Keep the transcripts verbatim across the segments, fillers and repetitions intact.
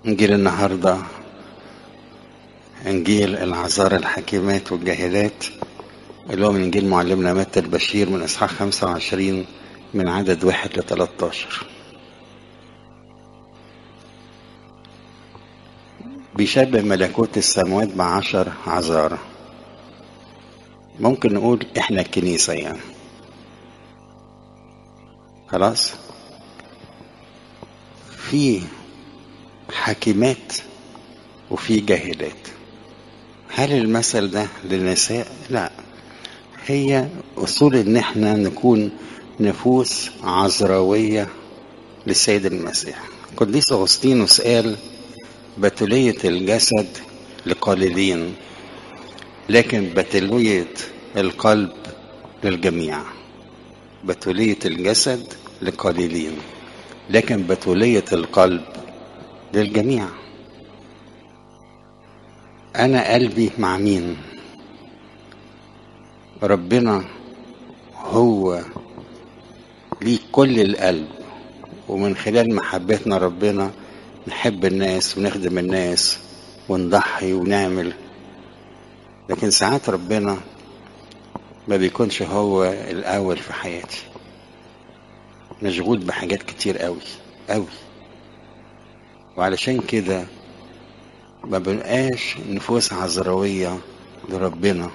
إنجيل النهاردة إنجيل العذارى الحكيمات والجاهلات، اللي هو من إنجيل معلمنا متى البشير من إصحاح خمسة وعشرين من عدد واحد لثلاثة عشر. بيشبه ملكوت السماوات بعشر عذارى. ممكن نقول إحنا الكنيسة يعني. خلاص، في حكيمات وفي جاهلات. هل المثل ده للنساء؟ لا، هي أصول إن احنا نكون نفوس عذراوية للسيد المسيح. قديس أغسطينوس قال: بتولية الجسد لقليلين، لكن بتولية القلب للجميع. بتولية الجسد لقليلين، لكن بتولية القلب للجميع. أنا قلبي مع مين؟ ربنا هو ليه كل القلب، ومن خلال محبتنا ربنا نحب الناس ونخدم الناس ونضحي ونعمل. لكن ساعات ربنا ما بيكونش هو الأول في حياتي، مشغول بحاجات كتير قوي قوي، وعلشان كده ما بنقاش نفوس عذراوية لربنا.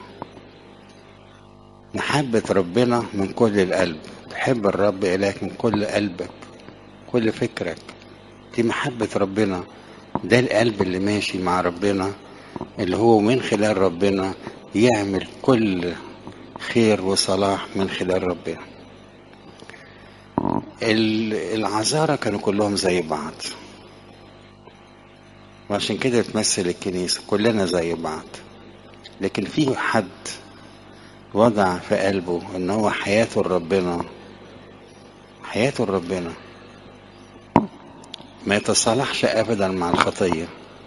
محبة ربنا من كل القلب، تحب الرب إلهك من كل قلبك كل فكرك. دي محبة ربنا، ده القلب اللي ماشي مع ربنا، اللي هو من خلال ربنا يعمل كل خير وصلاح من خلال ربنا. العذارى كانوا كلهم زي بعض، وعشان كده تمثل الكنيسة كلنا زي بعض. لكن فيه حد وضع في قلبه ان هو حياته لربنا، حياته لربنا ما يتصالحش ابدا مع الخطية،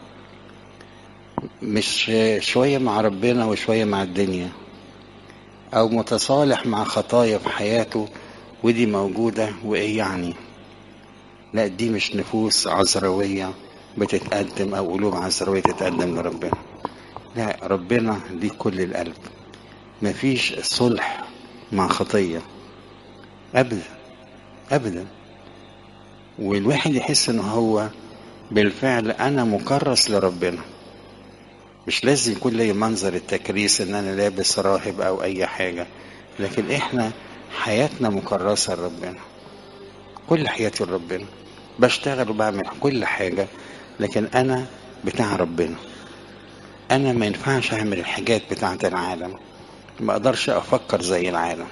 مش شوية مع ربنا وشوية مع الدنيا، او متصالح مع خطايا في حياته ودي موجودة وايه يعني. لا، دي مش نفوس عذراوية بتتقدم او قلوب عذراوية تتقدم لربنا. لا، ربنا ليه كل القلب، مفيش صلح مع خطية ابدا ابدا. والواحد يحس ان هو بالفعل انا مكرس لربنا. مش لازم يكون لي منظر التكريس ان انا لابس راهب او اي حاجة، لكن احنا حياتنا مكرسة لربنا، كل حياتي لربنا، بشتغل وبعمل كل حاجة، لكن انا بتاع ربنا. انا ما ينفعش اعمل الحاجات بتاعة العالم، ما اقدرش افكر زي العالم.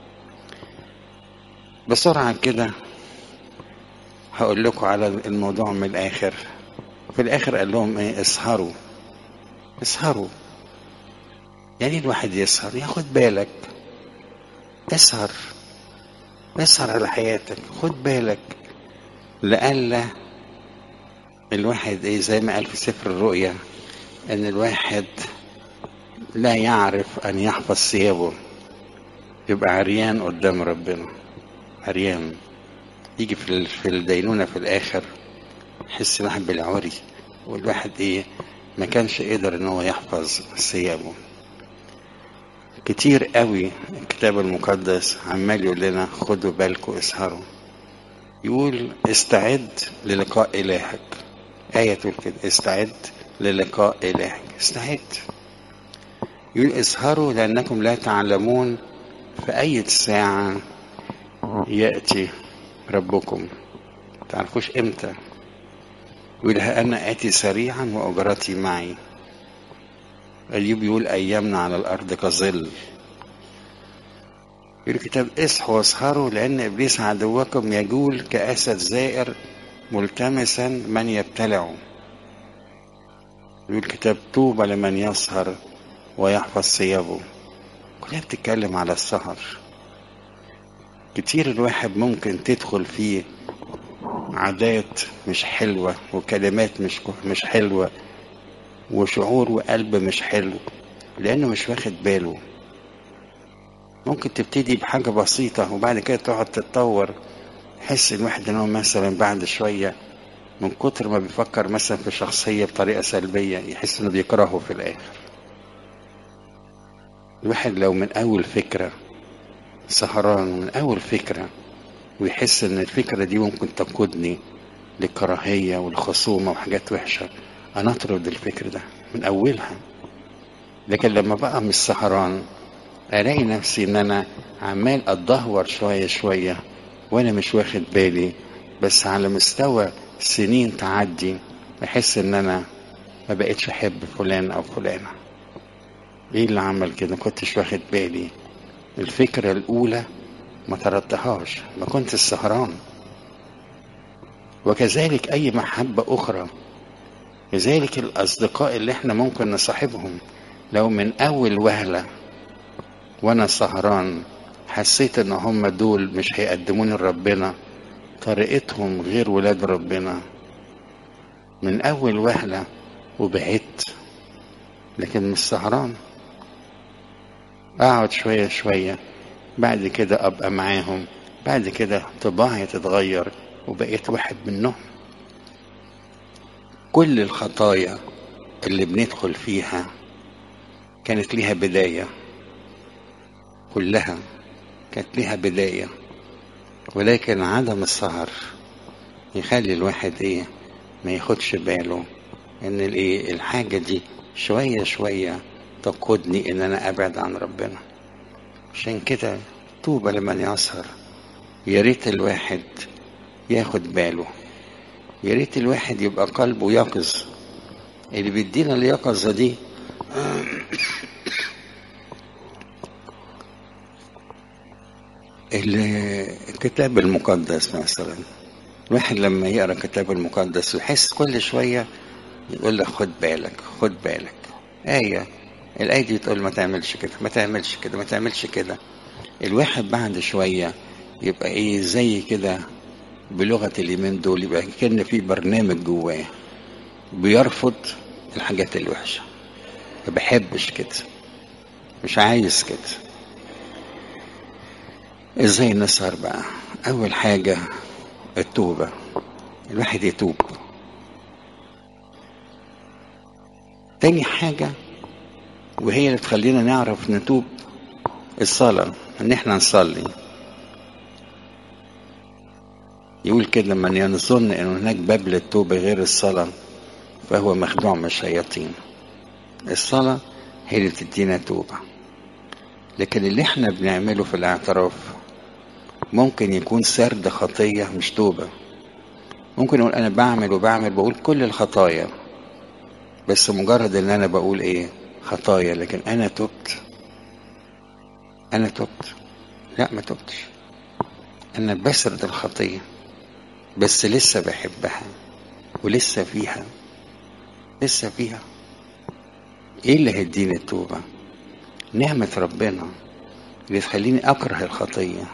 بسرعة كده هقول لكم على الموضوع من الاخر. في الاخر قال لهم ايه؟ اسهروا. اسهروا يعني الواحد يسهر، ياخد بالك، اسهر اسهر على حياتك، خد بالك لألا الواحد ايه زي ما قال في سفر الرؤيا ان الواحد لا يعرف ان يحفظ ثيابه، يبقى عريان قدام ربنا، عريان. يجي في في الدينونة في الاخر يحس الواحد بالعري، والواحد ايه ما كانش قدر ان هو يحفظ ثيابه. كتير قوي الكتاب المقدس عمال يقول لنا خدوا بالكم، اسهروا. يقول استعد للقاء إلهك. آية تقول كده: استعد للقاء إلهك، استعد. يقول اسهروا لأنكم لا تعلمون في أي ساعة يأتي ربكم، تعرفوش إمتى. يقول ها أنا آتي سريعا وأجرتي معي. أيوب يقول أيامنا على الأرض كظل. يقول الكتاب اصحوا واسهروا لأن إبليس عدوكم يجول كأسد زائر ملتمسا من يبتلعه. يقول الكتاب طوبى لمن يسهر ويحفظ ثيابه. كلها بتتكلم على السهر. كتير الواحد ممكن تدخل فيه عادات مش حلوة وكلمات مش مش حلوة وشعور وقلب مش حلو لأنه مش واخد باله. ممكن تبتدي بحاجة بسيطة وبعد كده تقعد تتطور، حس الواحد انه مثلا بعد شوية من كتر ما بيفكر مثلا في شخصية بطريقة سلبية يحس انه بيكرهه في الاخر. الواحد لو من اول فكرة سهران من اول فكرة ويحس ان الفكرة دي ممكن تقودني للكراهية والخصومة وحاجات وحشة، انا اطرد الفكر ده من اولها. لكن لما بقى مش سهران الاقي نفسي ان انا عمال اتدهور شوية شوية وانا مش واخد بالي، بس على مستوى سنين تعدي احس ان انا ما بقتش احب فلان او فلانة. ايه اللي عمل كده؟ ما كنتش واخد بالي. الفكرة الاولى ما تردهاش، ما كنت السهران. وكذلك اي محبة اخرى، كذلك الاصدقاء اللي احنا ممكن نصاحبهم، لو من اول وهلة وانا سهران حسيت ان هم دول مش هيقدموني لربنا، طريقتهم غير ولاد ربنا، من اول وهلة وبعدت. لكن مش سهران، اقعد شوية شوية، بعد كده ابقى معاهم، بعد كده طباعي تتغير وبقيت واحد منهم. كل الخطايا اللي بندخل فيها كانت ليها بداية، كلها كانت ليها بداية، ولكن عدم السهر يخلي الواحد ايه ما ياخدش باله ان الايه الحاجة دي شوية شوية تقودني ان انا ابعد عن ربنا. عشان كده طوبى لمن يسهر. يا ريت الواحد ياخد باله، يا ريت الواحد يبقى قلبه يقظ. اللي بيدينا اليقظة دي الكتاب المقدس مثلا. الواحد لما يقرأ الكتاب المقدس ويحس كل شوية يقول لك خد بالك خد بالك، آية الآية دي تقول ما تعملش كده ما تعملش كده ما تعملش كده. الواحد بعد شوية يبقى ايه زي كده بلغة اليمين دول، يبقى كأن في برنامج جواه بيرفض الحاجات الوحشة. ما بحبش كده، مش عايز كده. ازاي نسهر بقى؟ اول حاجة التوبة، الواحد يتوب. تاني حاجة وهي اللي تخلينا نعرف نتوب الصلاة، ان احنا نصلي. يقول كده من يظن ان هناك باب للتوبة غير الصلاة فهو مخدوع من الشياطين. الصلاة هي اللي تدينا توبة. لكن اللي احنا بنعمله في الاعتراف ممكن يكون سرد خطية مش توبة. ممكن اقول انا بعمل وبعمل بقول كل الخطايا، بس مجرد ان انا بقول ايه خطايا، لكن انا تبت انا تبت لا ما تبتش. انا بسرد الخطية بس لسه بحبها ولسه فيها لسه فيها. ايه اللي هيديني التوبة؟ نعمة ربنا اللي تخليني اكره الخطية،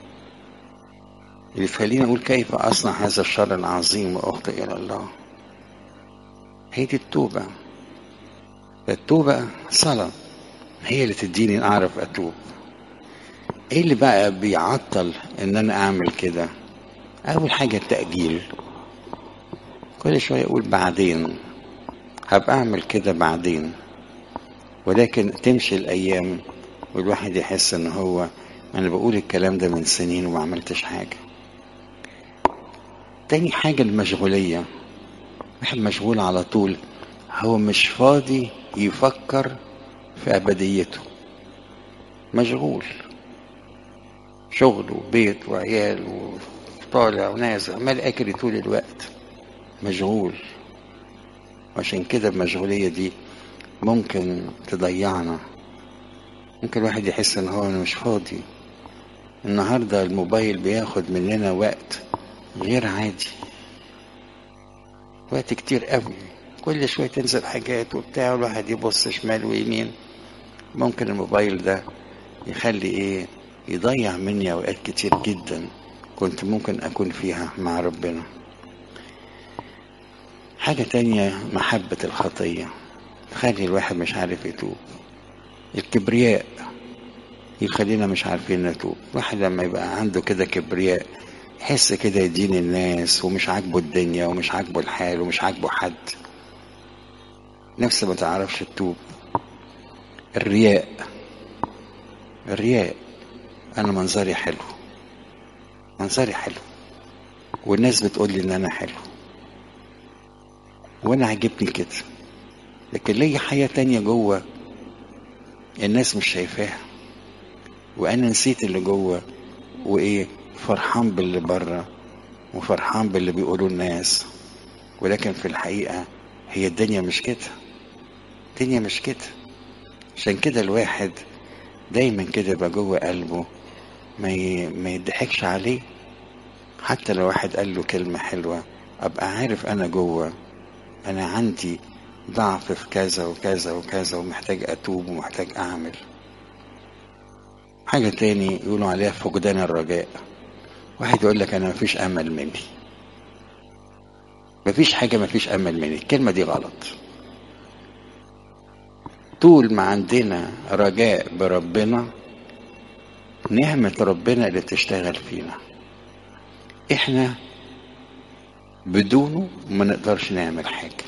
اللي تخليني اقول كيف اصنع هذا الشر العظيم واخطئ الى الله. هي دي التوبة. التوبة صلاة هي اللي تديني اعرف اتوب. ايه اللي بقى بيعطل ان انا اعمل كده؟ اول حاجة التأجيل. كل شوية اقول بعدين هبقى اعمل كده بعدين، ولكن تمشي الايام والواحد يحس ان هو انا بقول الكلام ده من سنين وما عملتش حاجة. تاني حاجة المشغولية. واحد مشغول على طول، هو مش فاضي يفكر في أبديته. مشغول شغل وبيت وعيال وطالع ونازل عمال أجري طول الوقت، مشغول. وعشان كده المشغولية دي ممكن تضيعنا. ممكن الواحد يحس ان هو مش فاضي. النهاردة الموبايل بياخد مننا وقت غير عادي، وقت كتير قوي. كل شوية تنزل حاجات وبتاع الواحد يبص شمال ويمين. ممكن الموبايل ده يخلي ايه يضيع مني اوقات كتير جدا كنت ممكن اكون فيها مع ربنا. حاجة تانية محبة الخطية تخلي الواحد مش عارف يتوب. الكبرياء يخلينا مش عارفين نتوب. الواحد لما يبقى عنده كده كبرياء حس كده يدين الناس ومش عاجبه الدنيا ومش عاجبه الحال ومش عاجبه حد، نفس ما تعرفش تتوب. الرياء، الرياء، انا منظري حلو، منظري حلو والناس بتقول لي ان انا حلو وانا عاجبني كده، لكن ليا حياة تانية جوه الناس مش شايفاها، وانا نسيت اللي جوه وايه، فرحان باللي بره وفرحان باللي بيقولوا الناس، ولكن في الحقيقة هي الدنيا مش كده، الدنيا مش كده. عشان كده الواحد دايما كده يبقى جوه قلبه ما ي... ما يضحكش عليه، حتى لو واحد قال له كلمة حلوة ابقى عارف انا جوه انا عندي ضعف في كذا وكذا وكذا ومحتاج اتوب ومحتاج اعمل حاجة تاني. يقولوا عليها فقدان الرجاء، واحد يقول لك انا مفيش امل مني، مفيش حاجة مفيش امل مني، الكلمة دي غلط. طول ما عندنا رجاء بربنا نعمة ربنا اللي بتشتغل فينا، احنا بدونه ما نقدرش نعمل حاجة.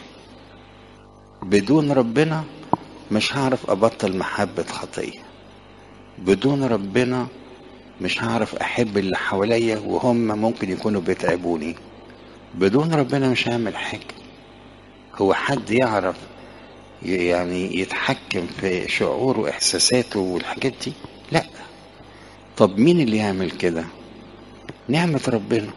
بدون ربنا مش هعرف ابطل محبة خطية، بدون ربنا مش هعرف احب اللي حواليا وهم ممكن يكونوا بيتعبوني، بدون ربنا مش هعمل حاجة. هو حد يعرف يعني يتحكم في شعوره واحساساته والحاجات دي؟ لا. طب مين اللي يعمل كده؟ نعمة ربنا،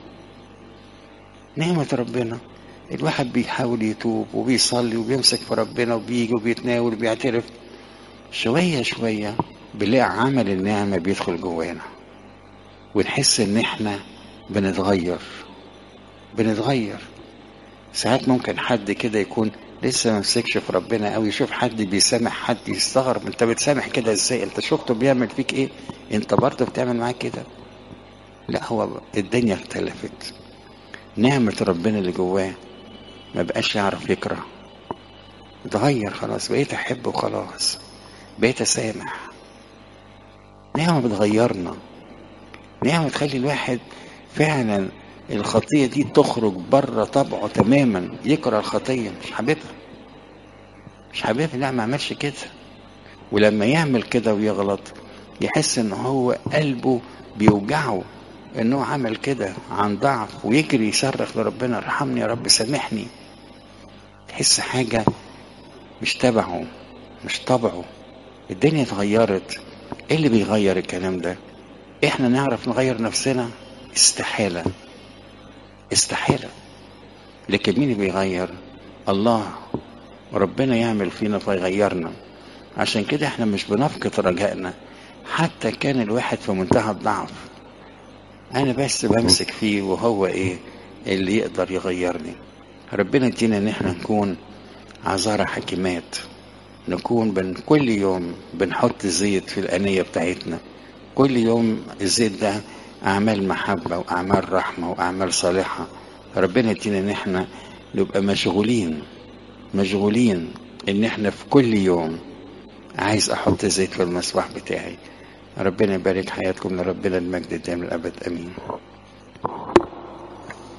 نعمة ربنا. الواحد بيحاول يتوب وبيصلي وبيمسك في ربنا وبيجي وبيتناول وبيعترف، شوية شوية بنلاقي عمل النعمة بيدخل جوانا ونحس ان احنا بنتغير، بنتغير. ساعات ممكن حد كده يكون لسه ما مسكش في ربنا قوي، يشوف حد بيسامح حد يستغرب، انت بتسامح كده ازاي؟ انت شفته بيعمل فيك ايه؟ انت برضه بتعمل معاه كده؟ لا، هو الدنيا اختلفت، نعمة ربنا اللي جواه ما بقاش يعرف يكره، اتغير خلاص، بقيت احب وخلاص، بقيت اسامح. نعمة بتغيرنا، نعمة تخلي الواحد فعلا الخطية دي تخرج بره طبعه تماما، يكره الخطية، مش حاببها، مش حاببها. لا، ما عملش كده. ولما يعمل كده ويغلط يحس ان هو قلبه بيوجعه انه عمل كده عن ضعف، ويجري يصرخ لربنا ارحمني يا رب سامحني. تحس حاجة مش تبعه، مش طبعه. الدنيا اتغيرت. ايه اللي بيغير الكلام ده؟ احنا نعرف نغير نفسنا؟ استحالة، استحالة. لكن مين اللي بيغير؟ الله، ربنا يعمل فينا فيغيرنا. عشان كده احنا مش بنفقد رجائنا، حتى كان الواحد في منتهى الضعف انا بس بمسك فيه وهو ايه اللي يقدر يغيرني. ربنا يدينا ان احنا نكون عذارى حكيمات، نكون بن كل يوم بنحط زيت في الآنية بتاعتنا، كل يوم الزيت ده أعمال محبة وأعمال رحمة وأعمال صالحة. ربنا يدينا ان احنا نبقى مشغولين، مشغولين ان احنا في كل يوم عايز احط زيت في المصباح بتاعي. ربنا يبارك حياتكم، لربنا المجد دائم الابد، امين.